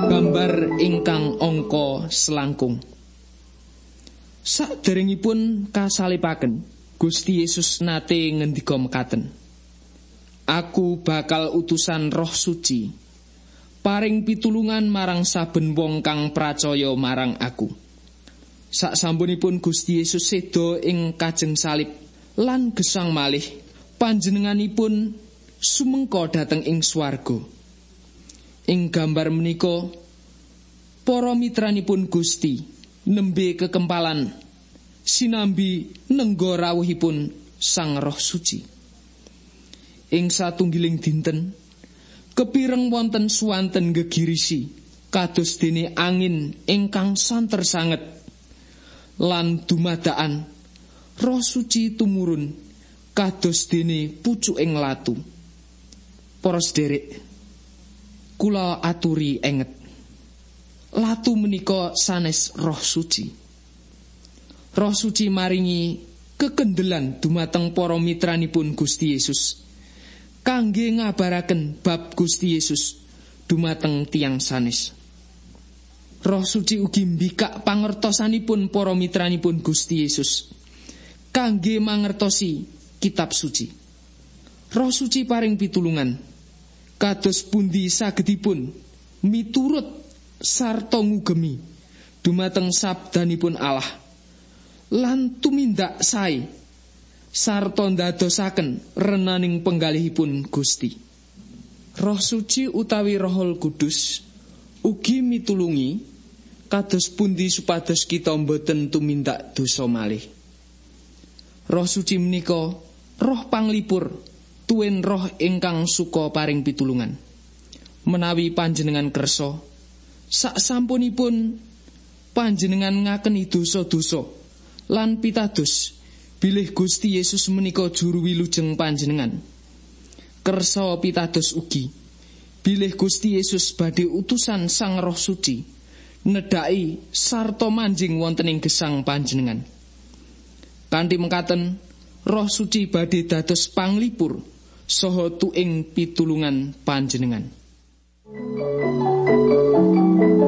Gambar ingkang angka selangkung. Saderengipun kasalipaken, Gusti Yesus nate ngendika mekaten, Aku bakal utusan Roh Suci, paring pitulungan marang saben wong kang pracaya marang Aku. Saksampunipun Gusti Yesus seda ing kajeng salib lan gesang malih, panjenenganipun sumengka dhateng ing swarga. Ing gambar menika para mitranipun Gusti nembe kekempalan sinambi nengga rawuhipun Sang Roh Suci. Ing satunggiling dinten kepireng wonten swanten gegirisi kados dene angin ingkang santer sanget lan dumadakan Roh Suci tumurun kados dene pucuking latu. Para sederek, kula aturi enget, latu menika sanes Roh Suci. Roh Suci maringi kekendelan dumateng para mitranipun Gusti Yesus kangge ngabaraken bab Gusti Yesus dumateng tiyang sanes. Roh Suci ugi mbikak pangertosanipun para mitranipun Gusti Yesus kangge mangertosi kitab suci. Roh Suci paring pitulungan kados pundi sagedipun miturut sarta ngugemi dumateng sabdanipun Allah lan tumindak sae sarta ndadosaken renaning penggalihipun Gusti. Roh Suci utawi Rohul Kudus ugi mitulungi kados pundi supados kita boten tumindak dosa malih. Roh Suci menika roh panglipur, tuwin roh ingkang suka paring pitulungan. Menawi panjenengan kersa saksampunipun panjenengan ngakeni dosa-dosa lan pitados bilih Gusti Yesus menika juru wilujeng panjenengan, kersa pitados ugi bilih Gusti Yesus badhe utusan Sang Roh Suci nedhaki sarta manjing wonten ing gesang panjenengan. Kanthi mekaten Roh Suci badhe dados panglipur saha tuing pitulungan panjenengan.